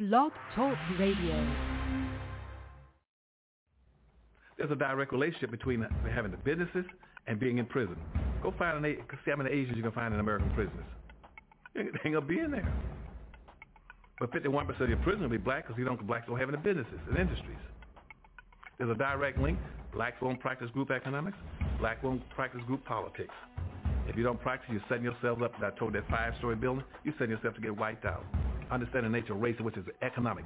Blog Talk Radio. There's a direct relationship between having the businesses and being in prison. Go find see how many Asians you can find in American prisons. They ain't gonna be in there. But 51% of your prisoners will be black because blacks don't have any businesses and industries. There's a direct link. Blacks won't practice group economics. Blacks won't practice group politics. If you don't practice, you're setting yourself up. I told that 5-story building, you're setting yourself to get wiped out. Understand the nature of race, which is economics.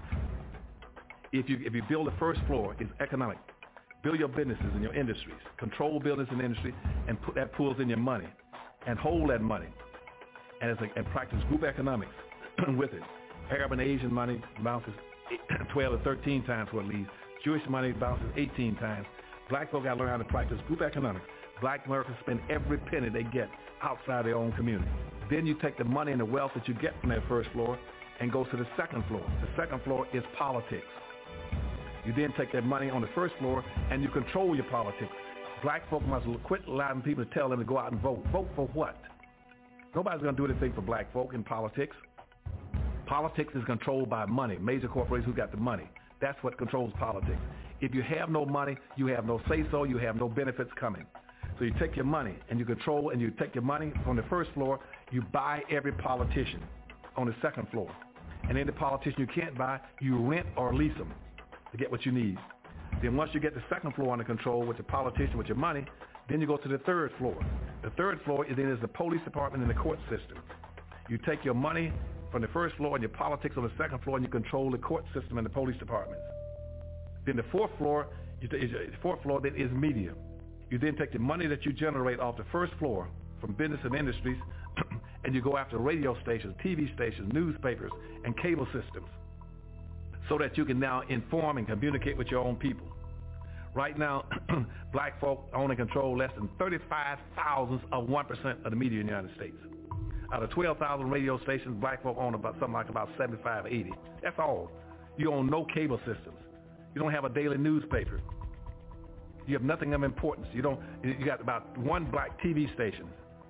If you build the first floor, it's economic. Build your businesses and your industries. Control business and industry, and put that pools in your money, and hold that money, and practice group economics with it. Arab and Asian money bounces 12 or 13 times what it leaves. Jewish money bounces 18 times. Black folk got to learn how to practice group economics. Black Americans spend every penny they get outside their own community. Then you take the money and the wealth that you get from that first floor and go to the second floor. The second floor is politics. You then take that money on the first floor and you control your politics. Black folk must quit allowing people to tell them to go out and vote. Vote for what? Nobody's going to do anything for black folk in politics. Politics is controlled by money. Major corporations who got the money. That's what controls politics. If you have no money, you have no say-so, you have no benefits coming. So you take your money and you control, and you take your money from the first floor, you buy every politician on the second floor. And any politician you can't buy, you rent or lease them to get what you need. Then once you get the second floor under control with the politician, with your money, then you go to the third floor. The third floor is the police department and the court system. You take your money from the first floor and your politics on the second floor, and you control the court system and the police departments. Then the fourth floor then is media. You then take the money that you generate off the first floor from business and industries, and you go after radio stations, TV stations, newspapers, and cable systems, so that you can now inform and communicate with your own people. Right now, black folk own and control less than 35 thousandths of 1% of the media in the United States. Out of 12,000 radio stations, black folk own about 75, 80. That's all. You own no cable systems. You don't have a daily newspaper. You have nothing of importance. You got about one black TV station.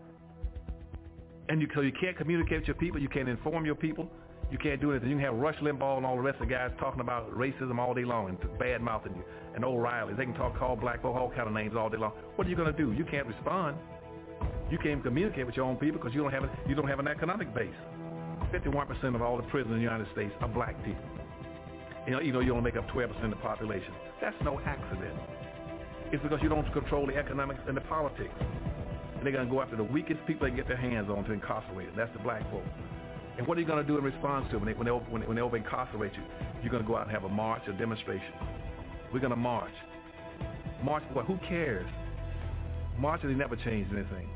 And so you can't communicate with your people. You can't inform your people. You can't do anything. You can have Rush Limbaugh and all the rest of the guys talking about racism all day long and bad-mouthing you. And O'Reilly. They can call black folk all kind of names all day long. What are you going to do? You can't respond. You can't communicate with your own people because you don't have an economic base. 51% of all the prisoners in the United States are black people. You only make up 12% of the population. That's no accident. It's because you don't control the economics and the politics. And they're going to go after the weakest people they can get their hands on to incarcerate them. That's the black folk. And what are you going to do in response to when they over-incarcerate you? You're going to go out and have a march, a demonstration. We're going to march. March for what? Who cares? Marching, they never changed anything.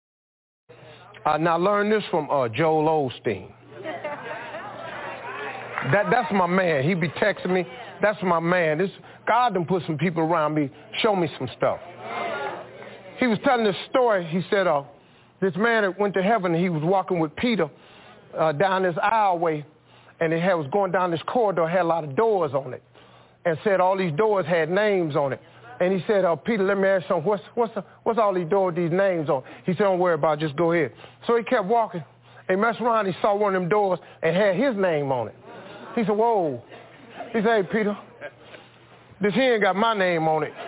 Now learn this from Joel Osteen. That's my man. He be texting me. That's my man. God done put some people around me, show me some stuff. He was telling this story. He said this man that went to heaven, he was walking with Peter down this aisleway, and it was going down this corridor, had a lot of doors on it, and said all these doors had names on it. And he said, Peter, let me ask you something. What's all these doors, these names on? He said, don't worry about it, just go ahead. So he kept walking. And messed around, he saw one of them doors and had his name on it. He said, whoa. He said, hey, Peter, this here ain't got my name on it.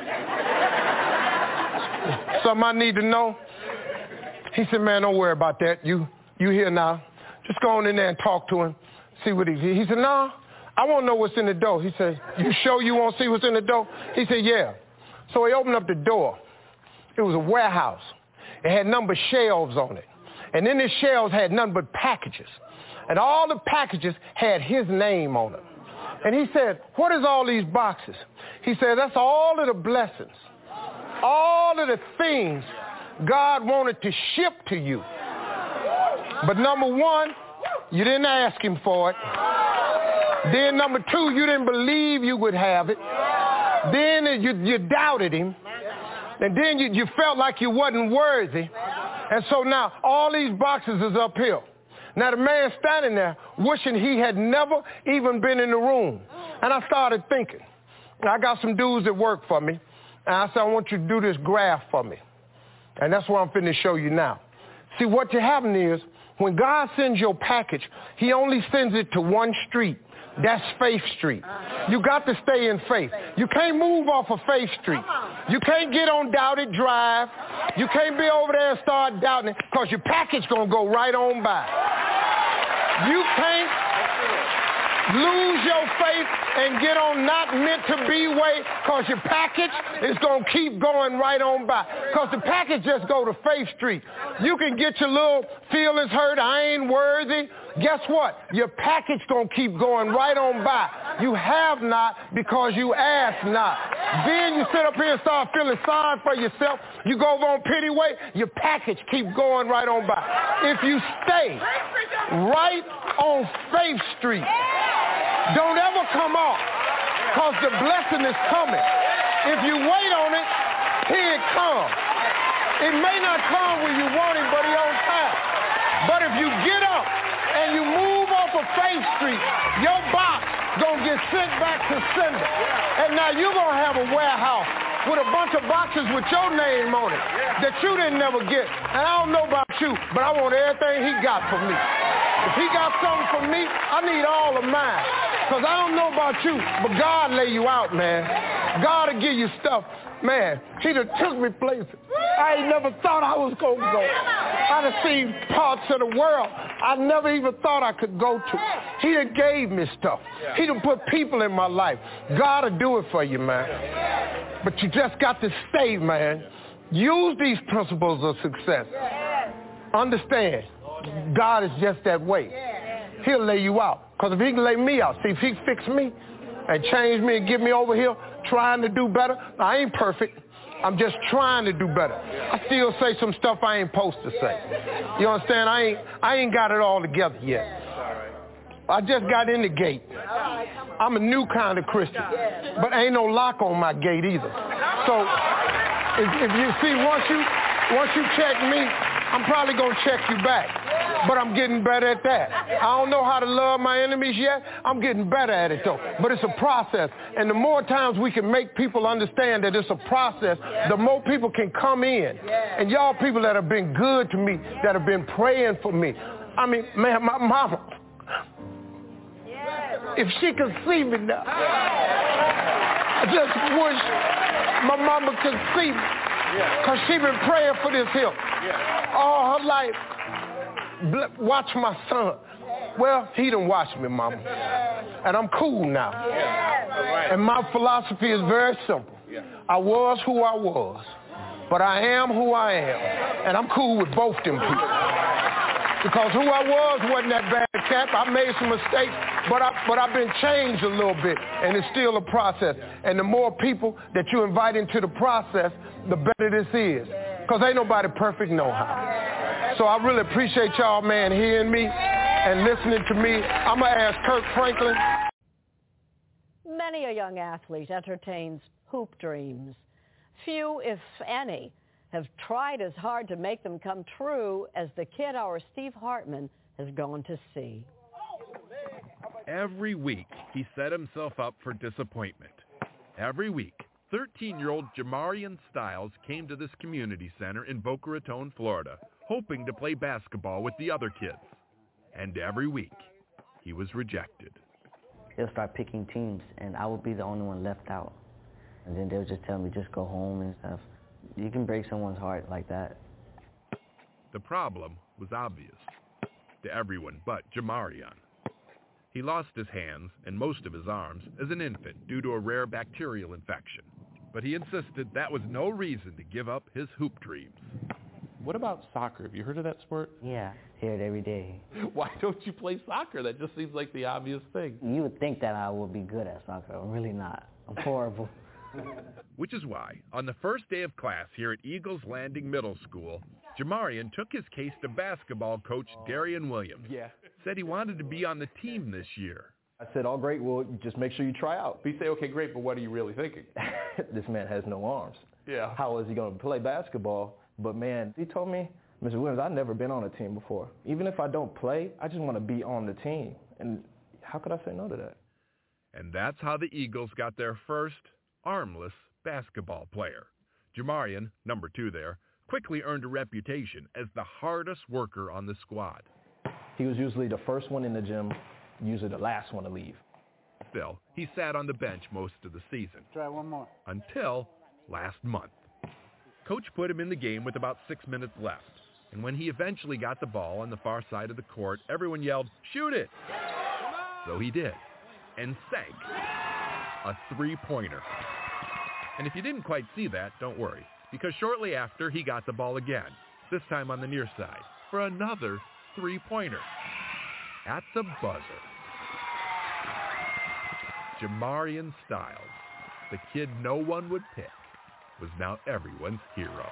Something I need to know? He said, man, don't worry about that. You here now. Just go on in there and talk to him, see what he said, no, I want to know what's in the door. He said, you sure you want to see what's in the door? He said, yeah. So he opened up the door. It was a warehouse. It had numbered shelves on it. And then the shelves had nothing but packages. And all the packages had his name on them. And he said, what is all these boxes? He said, that's all of the blessings, all of the things God wanted to ship to you. But number one, you didn't ask him for it. Then number two, you didn't believe you would have it. Then you doubted him. And then you felt like you wasn't worthy. And so now all these boxes is up here. Now the man standing there wishing he had never even been in the room. And I started thinking, I got some dudes that work for me. And I said, I want you to do this graph for me. And that's what I'm finna show you now. See, what happening is when God sends your package, he only sends it to one street. That's Faith Street. You got to stay in faith. You can't move off of Faith Street. You can't get on Doubted Drive. You can't be over there and start doubting it because your package going to go right on by. You can't lose your faith and get on not meant to be way because your package is going to keep going right on by. Because the package just go to Faith Street. You can get your little feelings hurt, I ain't worthy. Guess what? Your package going to keep going right on by. You have not because you ask not. Then you sit up here and start feeling sorry for yourself. You go over on Pity Way, your package keep going right on by. If you stay right on Faith Street, don't ever come off because the blessing is coming. If you wait on it, here it comes. It may not come when you want it, but it's on time. But if you get up and you move off of Faith Street, your box gonna get sent back to sender. And now you're gonna have a warehouse with a bunch of boxes with your name on it that you didn't never get. And I don't know about you, but I want everything he got for me. If he got something for me, I need all of mine. Because I don't know about you, but God lay you out, man. God will give you stuff. Man, he done took me places I ain't never thought I was going to go. I done seen parts of the world I never even thought I could go to. He done gave me stuff. He done put people in my life. God will do it for you, man. But you just got to stay, man. Use these principles of success. Understand, God is just that way. He'll lay you out. Because if he can lay me out, see, if he fix me and change me and get me over here trying to do better, I ain't perfect. I'm just trying to do better. I still say some stuff I ain't supposed to say. You understand? I ain't got it all together yet. I just got in the gate. I'm a new kind of Christian, but ain't no lock on my gate either. So if you see, once you check me, I'm probably gonna check you back. But I'm getting better at that. I don't know how to love my enemies yet. I'm getting better at it, though. But it's a process. And the more times we can make people understand that it's a process, the more people can come in. And y'all people that have been good to me, that have been praying for me. I mean, man, my mama, if she could see me now, I just wish my mama could see me. Because she been praying for this here all her life. Watch my son. Well, he done watched me, mama. And I'm cool now. And my philosophy is very simple. I was who I was, but I am who I am. And I'm cool with both them people. Because who I was wasn't that bad, Cap. I made some mistakes, but I've been changed a little bit, and it's still a process. And the more people that you invite into the process, the better this is. Because ain't nobody perfect no how. So I really appreciate y'all, man, hearing me and listening to me. I'm going to ask Kirk Franklin. Many a young athlete entertains hoop dreams. Few, if any, have tried as hard to make them come true as the kid our Steve Hartman has gone to see. Every week, he set himself up for disappointment. Every week, 13-year-old Jamarian Styles came to this community center in Boca Raton, Florida, hoping to play basketball with the other kids. And every week, he was rejected. They'll start picking teams, and I would be the only one left out. And then they'll just tell me, just go home and stuff. You can break someone's heart like that. The problem was obvious to everyone but Jamarian. He lost his hands and most of his arms as an infant due to a rare bacterial infection. But he insisted that was no reason to give up his hoop dreams. What about soccer? Have you heard of that sport? Yeah, hear it every day. Why don't you play soccer? That just seems like the obvious thing. You would think that I would be good at soccer. I'm really not. I'm horrible. Which is why, on the first day of class here at Eagles Landing Middle School, Jamarian took his case to basketball coach Darian Williams. Said he wanted to be on the team this year. I said, all great, well, just make sure you try out. You say, okay, great, but what are you really thinking? This man has no arms. Yeah. How is he going to play basketball? But, man, he told me, Mr. Williams, I've never been on a team before. Even if I don't play, I just want to be on the team. And how could I say no to that? And that's how the Eagles got their first armless basketball player. Jamarian, number 2 there, quickly earned a reputation as the hardest worker on the squad. He was usually the first one in the gym, usually the last one to leave. Still, he sat on the bench most of the season. Try one more. Until last month. Coach put him in the game with about 6 minutes left. And when he eventually got the ball on the far side of the court, everyone yelled, "Shoot it!" So he did. And sank a three-pointer. And if you didn't quite see that, don't worry. Because shortly after, he got the ball again. This time on the near side. For another three-pointer. At the buzzer. Jamarian Styles, the kid no one would pick, was now everyone's hero.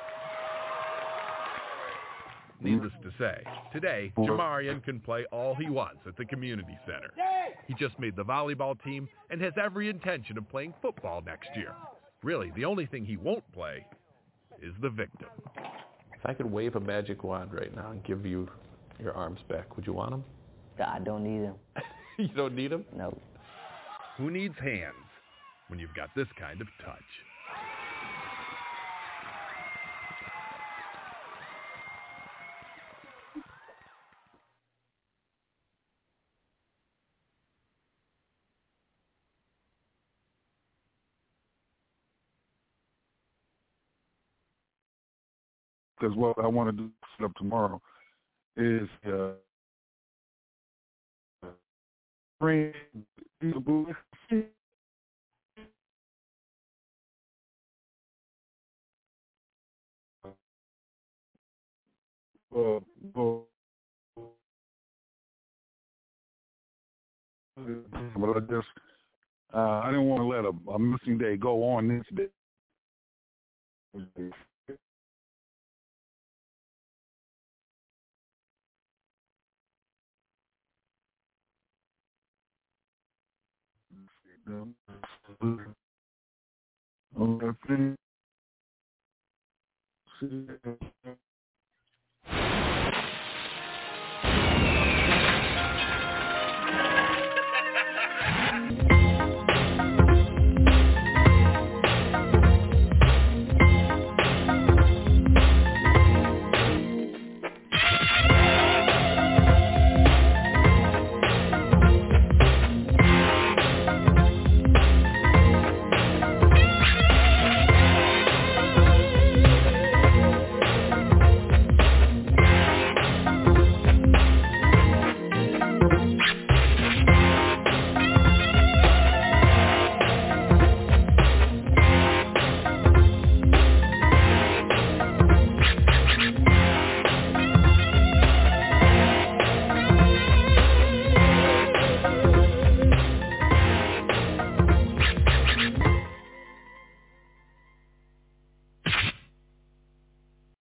Needless to say, today, Jamarian can play all he wants at the community center. He just made the volleyball team and has every intention of playing football next year. Really, the only thing he won't play is the victim. If I could wave a magic wand right now and give you your arms back, would you want them? I don't need them. You don't need them? No. Who needs hands when you've got this kind of touch? Because what I want to do set up tomorrow is bring the boys. But I didn't want to let a missing day go on this day.